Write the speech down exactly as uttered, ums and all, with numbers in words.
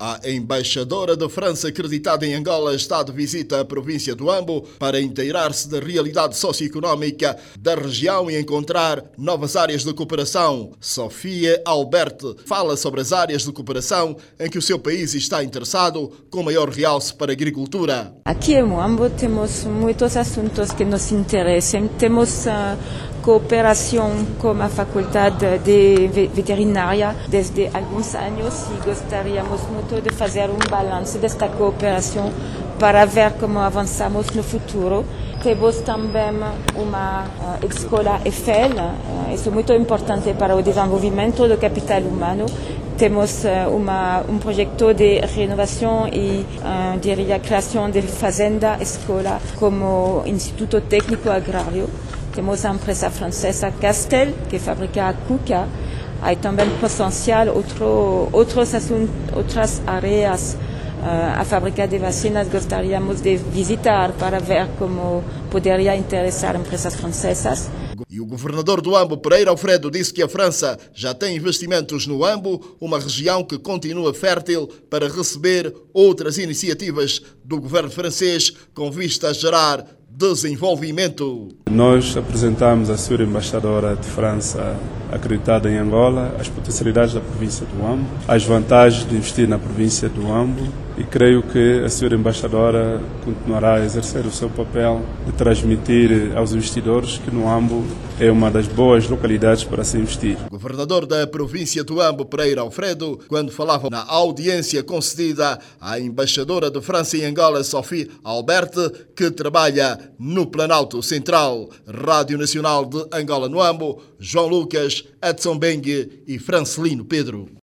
A embaixadora da França acreditada em Angola está de visita à província do Ambo para inteirar-se da realidade socioeconómica da região e encontrar novas áreas de cooperação. Sofia Alberte fala sobre as áreas de cooperação em que o seu país está interessado, com maior realce para a agricultura. Aqui em Ambo temos muitos assuntos que nos interessam. Temos uh, cooperação com a Faculdade de Veterinária desde alguns anos e gostaríamos muito de fazer um balanço desta cooperação para ver como avançamos no futuro. Temos também uma uh, escola Eiffel, uh, isso é muito importante para o desenvolvimento do capital humano. Temos uh, uma, um projeto de renovação e, uh, diria, criação de fazenda, escola, como Instituto Técnico Agrário. Temos a empresa francesa Castel, que fabrica a cuca. Há também potencial outro, outros assuntos, outras áreas. Uh, a fábrica de vacinas gostaríamos de visitar para ver como poderia interessar empresas francesas. E o governador do Ambo, Pereira Alfredo, disse que a França já tem investimentos no Ambo, uma região que continua fértil para receber outras iniciativas do governo francês com vista a gerar desenvolvimento. Nós apresentamos à senhora embaixadora de França acreditada em Angola as potencialidades da província do Ambo, as vantagens de investir na província do Ambo e creio que a senhora embaixadora continuará a exercer o seu papel de transmitir aos investidores que no Ambo é uma das boas localidades para se investir. O governador da província do Ambo, Pereira Alfredo, quando falava na audiência concedida à embaixadora de França em Angola, Sofia Alberte, que trabalha no Planalto Central. Rádio Nacional de Angola no Ambo, João Lucas, Edson Bengue e Francelino Pedro.